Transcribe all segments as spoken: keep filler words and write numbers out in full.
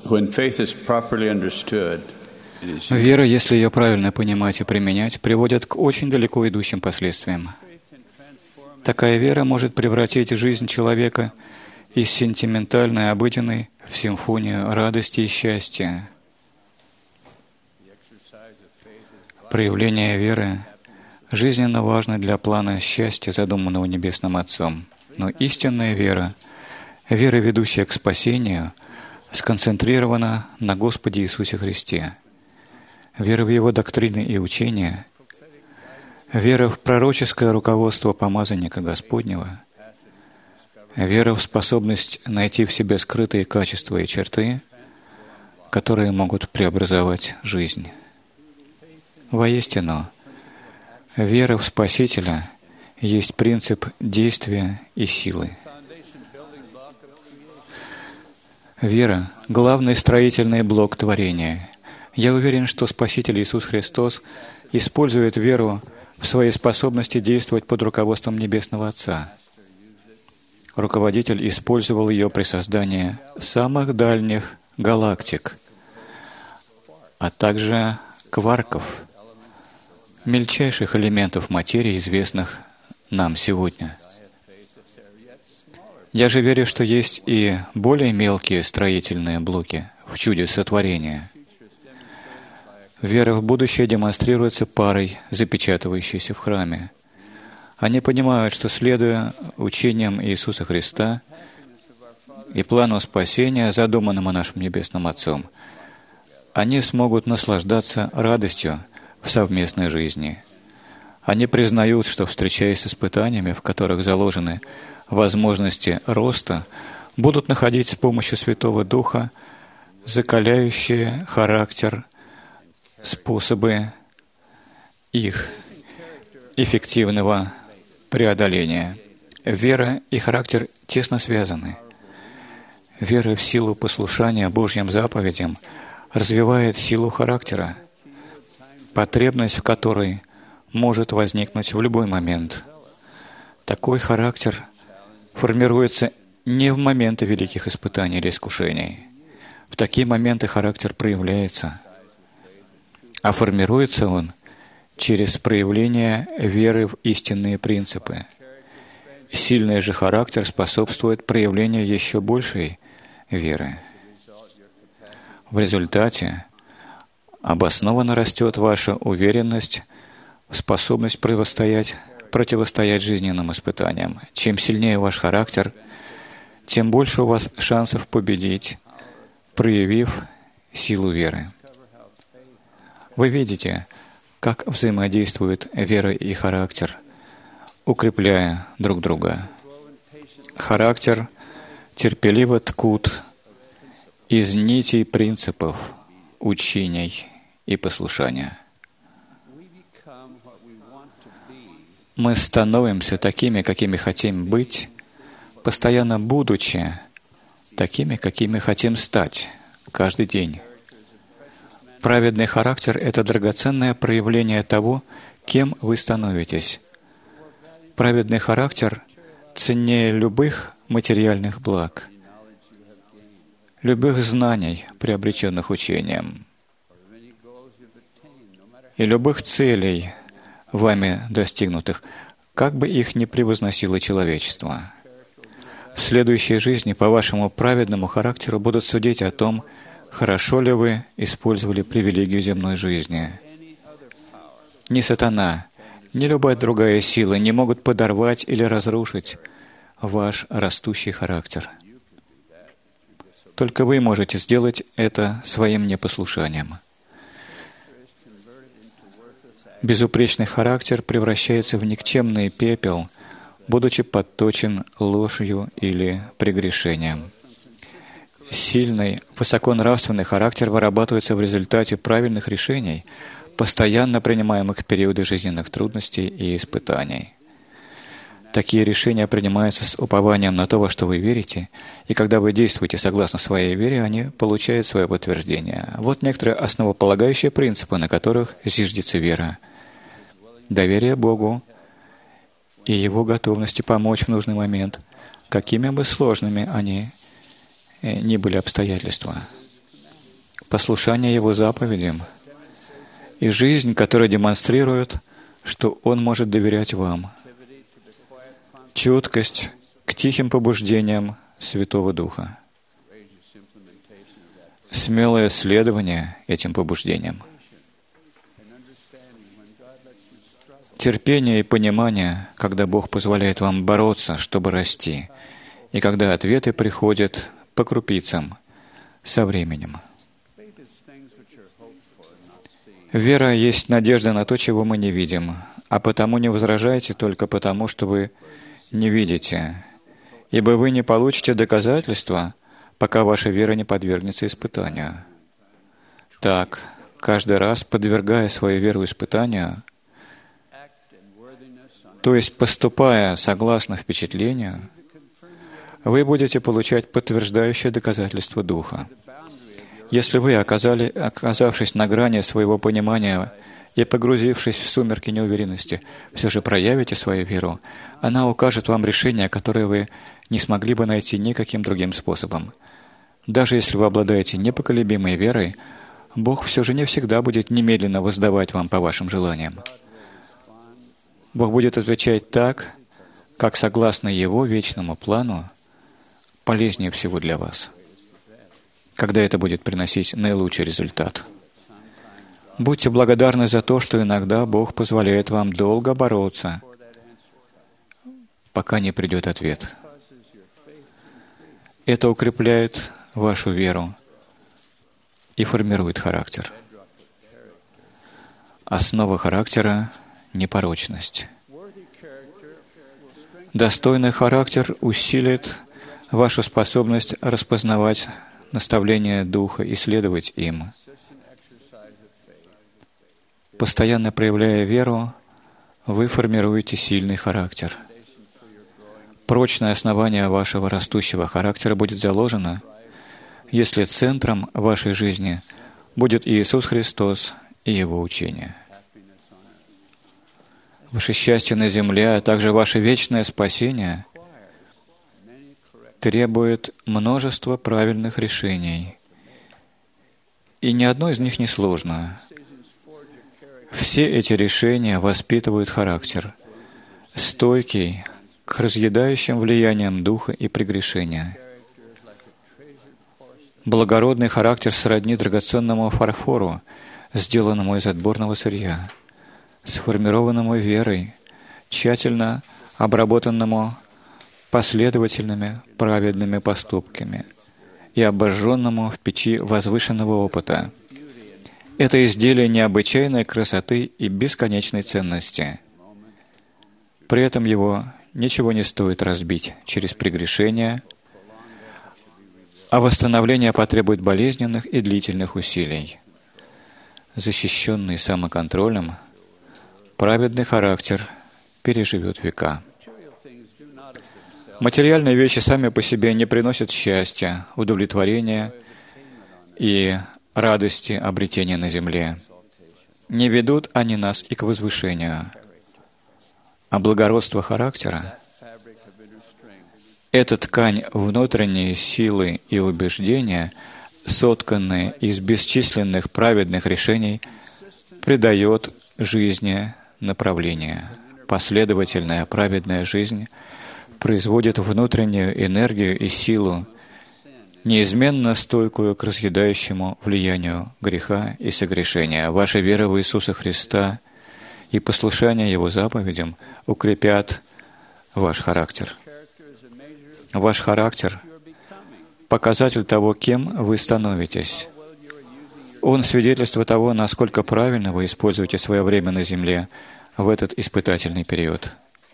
When faith is properly understood, it is Вера, если ее правильно понимать и применять, приводит к очень далеко идущим последствиям. Такая вера может превратить жизнь человека из сентиментальной, обыденной в симфонию радости и счастья. Проявление веры жизненно важно для плана счастья, задуманного Небесным Отцом. Но истинная вера, вера, ведущая к спасению, сконцентрирована на Господе Иисусе Христе. Вера в Его доктрины и учения, вера в пророческое руководство помазанника Господнего, вера в способность найти в себе скрытые качества и черты, которые могут преобразовать жизнь. Воистину, вера в Спасителя есть принцип действия и силы. Вера — главный строительный блок творения. Я уверен, что Спаситель Иисус Христос использует веру в своей способности действовать под руководством Небесного Отца. Руководитель использовал ее при создании самых дальних галактик, а также кварков, мельчайших элементов материи, известных нам сегодня. Я же верю, что есть и более мелкие строительные блоки в чуде сотворения. Вера в будущее демонстрируется парой, запечатывающейся в храме. Они понимают, что, следуя учениям Иисуса Христа и плану спасения, задуманному нашим Небесным Отцом, они смогут наслаждаться радостью в совместной жизни. Они признают, что, встречаясь с испытаниями, в которых заложены возможности роста, будут находить с помощью Святого Духа закаляющие характер способы их эффективного преодоления. Вера и характер тесно связаны. Вера в силу послушания Божьим заповедям развивает силу характера, потребность в которой может возникнуть в любой момент. Такой характер формируется не в моменты великих испытаний или искушений. В такие моменты характер проявляется, а формируется он через проявление веры в истинные принципы. Сильный же характер способствует проявлению еще большей веры. В результате обоснованно растет ваша уверенность в способность противостоять, противостоять жизненным испытаниям. Чем сильнее ваш характер, тем больше у вас шансов победить, проявив силу веры. Вы видите, как взаимодействуют вера и характер, укрепляя друг друга. Характер терпеливо ткут из нитей принципов, учений и послушания. Мы становимся такими, какими хотим быть, постоянно будучи такими, какими хотим стать каждый день. Праведный характер — это драгоценное проявление того, кем вы становитесь. Праведный характер ценнее любых материальных благ, любых знаний, приобретенных учением, и любых целей, вами достигнутых, как бы их ни превозносило человечество. В следующей жизни по вашему праведному характеру будут судить о том, хорошо ли вы использовали привилегию земной жизни. Ни сатана, ни любая другая сила не могут подорвать или разрушить ваш растущий характер. Только вы можете сделать это своим непослушанием. Безупречный характер превращается в никчемный пепел, будучи подточен ложью или прегрешением. Сильный, высоконравственный характер вырабатывается в результате правильных решений, постоянно принимаемых в периоды жизненных трудностей и испытаний. Такие решения принимаются с упованием на то, во что вы верите, и когда вы действуете согласно своей вере, они получают свое подтверждение. Вот некоторые основополагающие принципы, на которых зиждется вера. Доверие Богу и Его готовности помочь в нужный момент, какими бы сложными они ни были обстоятельства. послушание Его заповедям и жизнь, которая демонстрирует, что Он может доверять вам, чуткость к тихим побуждениям Святого Духа, смелое следование этим побуждениям, терпение и понимание, когда Бог позволяет вам бороться, чтобы расти, и когда ответы приходят по крупицам, со временем. Вера есть надежда на то, чего мы не видим, а потому не возражайте только потому, что вы не видите, ибо вы не получите доказательства, пока ваша вера не подвергнется испытанию. Так, каждый раз, подвергая свою веру испытанию, то есть поступая согласно впечатлению, вы будете получать подтверждающее доказательство Духа. Если вы, оказали, оказавшись на грани своего понимания и погрузившись в сумерки неуверенности, все же проявите свою веру, она укажет вам решение, которое вы не смогли бы найти никаким другим способом. Даже если вы обладаете непоколебимой верой, Бог все же не всегда будет немедленно воздавать вам по вашим желаниям. Бог будет отвечать так, как согласно Его вечному плану полезнее всего для вас, когда это будет приносить наилучший результат. Будьте благодарны за то, что иногда Бог позволяет вам долго бороться, пока не придет ответ. Это укрепляет вашу веру и формирует характер. Основа характера — непорочность. Достойный характер усилит вашу способность распознавать наставления Духа и следовать им. Постоянно проявляя веру, вы формируете сильный характер. Прочное основание вашего растущего характера будет заложено, если центром вашей жизни будет Иисус Христос и Его учение. Ваше счастье на земле, а также ваше вечное спасение требует множества правильных решений, и ни одно из них не сложно. Все эти решения воспитывают характер, стойкий к разъедающим влияниям духа и прегрешения. Благородный характер сродни драгоценному фарфору, сделанному из отборного сырья, сформированному верой, тщательно обработанному последовательными праведными поступками и обожженному в печи возвышенного опыта. Это изделие необычайной красоты и бесконечной ценности. При этом его ничего не стоит разбить через прегрешения, а восстановление потребует болезненных и длительных усилий. Защищенный самоконтролем, праведный характер переживет века. Материальные вещи сами по себе не приносят счастья, удовлетворения и радости обретения на земле. Не ведут они нас и к возвышению. А благородство характера — это ткань внутренней силы и убеждения, сотканные из бесчисленных праведных решений, придает жизни направление. Последовательная праведная жизнь производит внутреннюю энергию и силу, неизменно стойкую к разъедающему влиянию греха и согрешения. Ваша вера в Иисуса Христа и послушание Его заповедям укрепят ваш характер. Ваш характер — показатель того, кем вы становитесь. Он — свидетельство того, насколько правильно вы используете свое время на земле в этот испытательный период.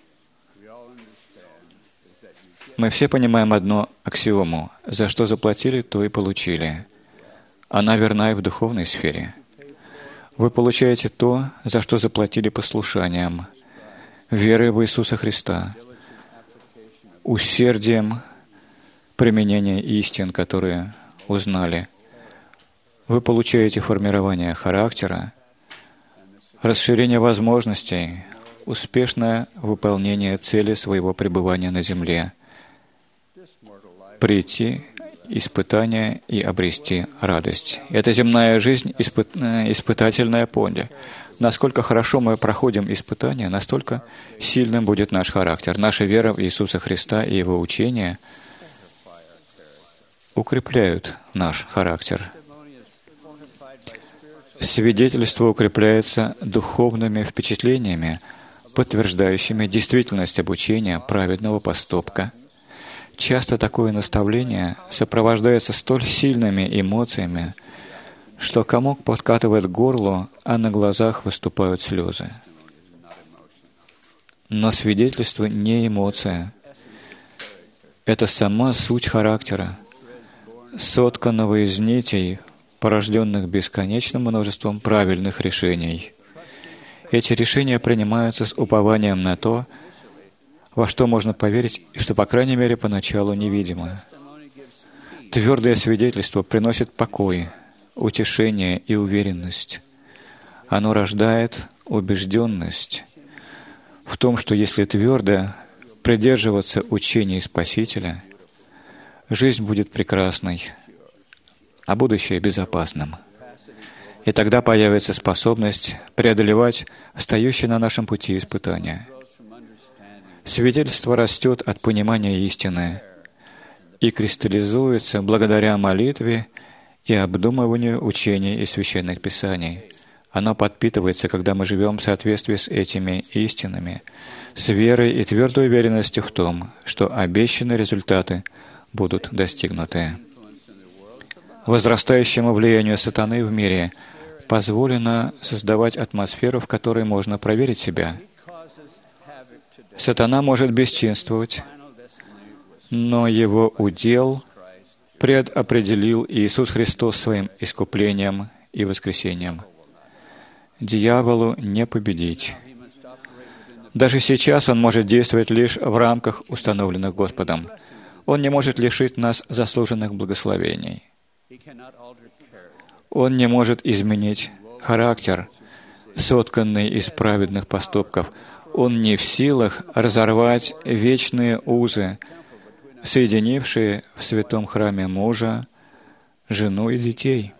Мы все понимаем одну аксиому: за что заплатили, то и получили. Она верна и в духовной сфере. Вы получаете то, за что заплатили послушанием, верой в Иисуса Христа, усердием применения истин, которые узнали. Вы получаете формирование характера, расширение возможностей, успешное выполнение цели своего пребывания на земле — прийти испытания и обрести радость. Эта земная жизнь — испыт... испытательное поле. Насколько хорошо мы проходим испытания, настолько сильным будет наш характер. Наша вера в Иисуса Христа и Его учение укрепляют наш характер. Свидетельство укрепляется духовными впечатлениями, подтверждающими действительность обучения праведного поступка. Часто такое наставление сопровождается столь сильными эмоциями, что комок подкатывает к горлу, а на глазах выступают слезы. Но свидетельство не эмоция. Это сама суть характера, сотканного из нитей, порожденных бесконечным множеством правильных решений. Эти решения принимаются с упованием на то, во что можно поверить и что, по крайней мере, поначалу невидимо. Твердое свидетельство приносит покой, утешение и уверенность. Оно рождает убежденность в том, что если твердо придерживаться учений Спасителя, жизнь будет прекрасной, а будущее безопасным. И тогда появится способность преодолевать стоящие на нашем пути испытания. Свидетельство растет от понимания истины и кристаллизуется благодаря молитве и обдумыванию учений и священных писаний. Оно подпитывается, когда мы живем в соответствии с этими истинами, с верой и твердой уверенностью в том, что обещанные результаты будут достигнуты. Возрастающему влиянию сатаны в мире позволено создавать атмосферу, в которой можно проверить себя. Сатана может бесчинствовать, но его удел предопределил Иисус Христос своим искуплением и воскресением. Дьяволу не победить. Даже сейчас он может действовать лишь в рамках, установленных Господом. Он не может лишить нас заслуженных благословений. Он не может изменить характер, сотканный из праведных поступков. Он не в силах разорвать вечные узы, соединившие в святом храме мужа, жену и детей.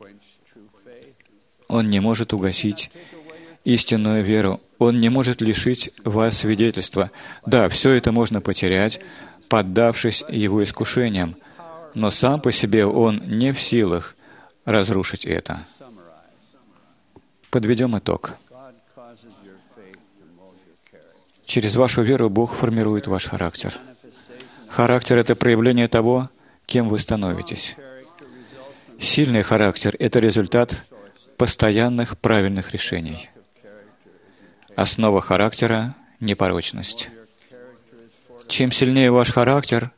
Он не может угасить истинную веру. Он не может лишить вас свидетельства. Да, все это можно потерять, поддавшись его искушениям, но сам по себе он не в силах разрушить это. Подведем итог. Через вашу веру Бог формирует ваш характер. Характер — это проявление того, кем вы становитесь. Сильный характер — это результат постоянных правильных решений. Основа характера — непорочность. Чем сильнее ваш характер,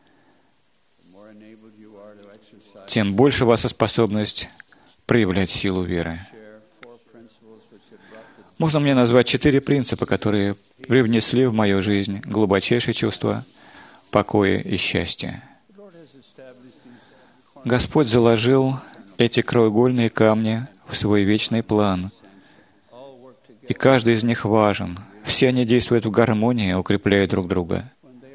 тем больше у вас способность проявлять силу веры. Можно мне назвать четыре принципа, которые привнесли в мою жизнь глубочайшее чувство покоя и счастья. Господь заложил эти краеугольные камни в свой вечный план, и каждый из них важен. Все они действуют в гармонии, укрепляя друг друга.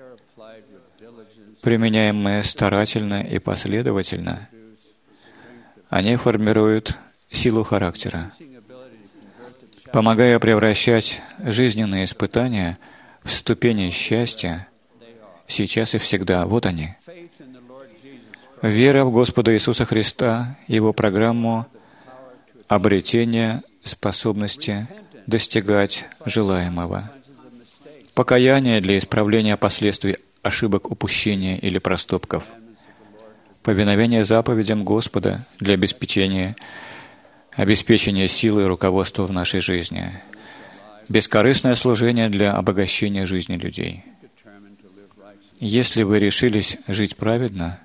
Применяемые старательно и последовательно, они формируют силу характера, помогая превращать жизненные испытания в ступени счастья сейчас и всегда. Вот они. Вера в Господа Иисуса Христа, Его программу обретения способности достигать желаемого. Покаяние для исправления последствий ошибок, упущения или проступков. Повиновение заповедям Господа для обеспечения, обеспечения силы и руководства в нашей жизни. Бескорыстное служение для обогащения жизни людей. Если вы решились жить праведно,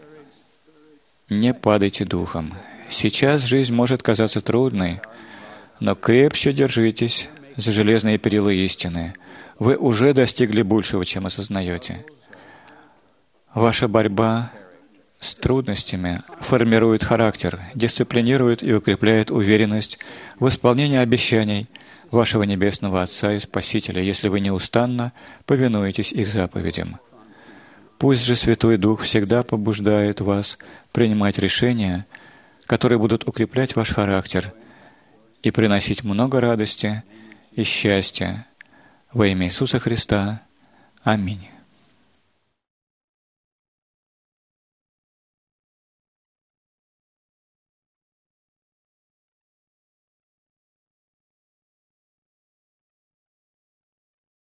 не падайте духом. Сейчас жизнь может казаться трудной, но крепче держитесь за железные перила истины. Вы уже достигли большего, чем осознаете. Ваша борьба с трудностями формирует характер, дисциплинирует и укрепляет уверенность в исполнении обещаний вашего Небесного Отца и Спасителя, если вы неустанно повинуетесь их заповедям. Пусть же Святой Дух всегда побуждает вас принимать решения, которые будут укреплять ваш характер и приносить много радости и счастья. Во имя Иисуса Христа. Аминь.